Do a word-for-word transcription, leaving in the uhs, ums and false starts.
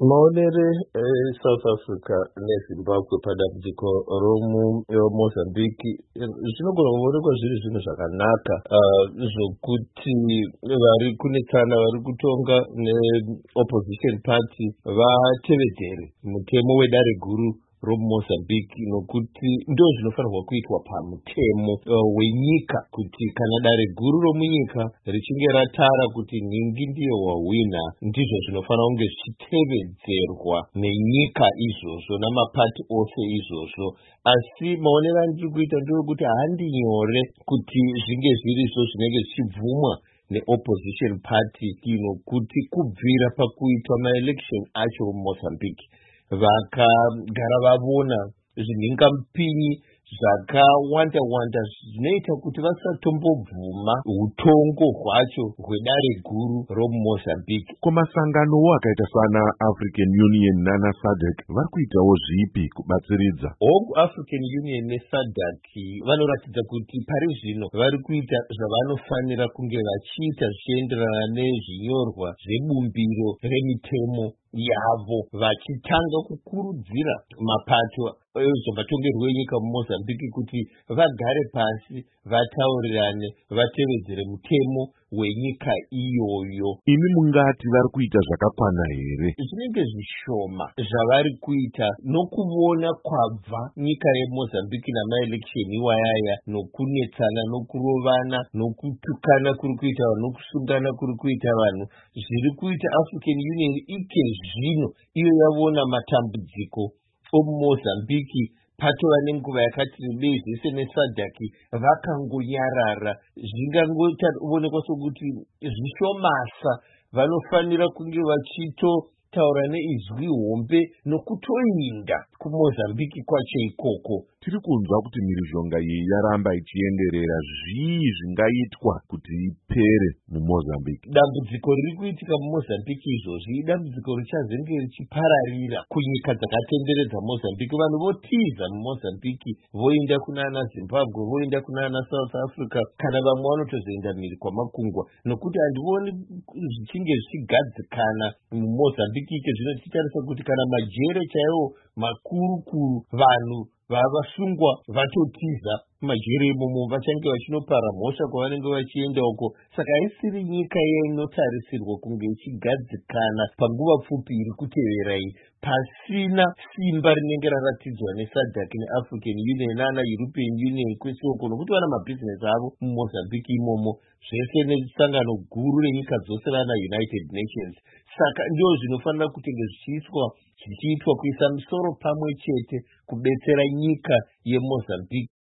Maonere eSouth Africa neZimbabwe padambudziko romuMozambique zvinogona kuonekwa zviri zvinhu zvakanaka zvokuti vari kunetsana vari kutonga neopposition party vatevedzere mutemo wedare guru romuMozambique, nokuti ndo zvinofanirwa kuitwa pamutemo wenyika, kuti kana dare guru romunyika richinge ratara kuti ningi ndiyo wahwina, ndizvo zvinofanira kunge zvichitevedzerwa nenyika izvozvo namapati ose izvozvo. Asi maonero andiri kuita ndewekuti handi nyore kuti zvinge zvirizvo zvinenge zvichibvumwa neopposition party, nokuti kubvira pakuitwa maelection acho muMozambique vakagara vavona zvinhingamupinyi zvakawanda wanda zvinoita kuti vasatombobvuma utongo hwacho hwedare guru romuMozambique. Kumasanganowo akaita sana African Union nana SADC vari kuitawo zvipi kubatsiridza? Hongu African Union neSADC vanoratidza kuti pari zvino vari kuita zvavanofanira kunge vachiita zvichienderana nezvinyorwa zvebumbiro remitemo yavo, vachitanga kukurudzira mapato ezvematongerwo enyika muMozambique kuti vagare pasi vataurirane vatevedzere mutemo wenyika iyoyo. Imi mungati vari kuita zvakakwana here? Zvinenge zvishoma zvavari kuita, nokuvona kwabva nyika yeMozambique namaelection iwayaya, nokunetsana, nokurovana, nokutukana kuri kuita vanhu, nokusungana kuri kuita vanhu, zviri kuita African Union ike zvino iyo yavona matambudziko omuMozambique patova nenguva yakati rebei zvese neSADC vakangonyarara. Zvingangoonekwa sokuti zvishomasa, vanofanira kunge vachitotaura neizwi hombe nokutoinda kuMozambique kwacho ikoko. Tiri kunzwa kuti mhirizhonga iyi yaramba ichienderera. Zvii zvingaitwa kuti ipere muMozambique? Dambudziko riri kuitika muMozambique izvozvi idambudziko richazenge richipararira kunyika dzakatenderedza Mozambique. Vanhu votiza muMozambique voenda kunana Zimbabwe, voenda kunana South Africa, kana vamwe vanotozoenda mhiri kwamakungwa, nokuti handioni zvichinge zvichigadzikana muMozambique ike zvino, tichitarisa kuti kana majere chaiwo makuru kuru vanhu vavasungwa vatotiza majere imomo, vachange vachinopara mhosva kwavanenge vachienda uko. Saka haisiri nyika inotarisirwa kunge ichigadzikana panguva pfupi iri kutevera iyi pasina simba rinenge raratidzwa neSADC neAfrican Union nana European Union kwese uko, nokuti vana mabhizinesi avo muMozambique imomo, zvese nesangano guru renyika dzose rana United Nations. Saka ndio zvinofanira kutenge zvichiitwa zvichiitwa kuisa misoro pamwe chete kubetsera nyika yeMozambique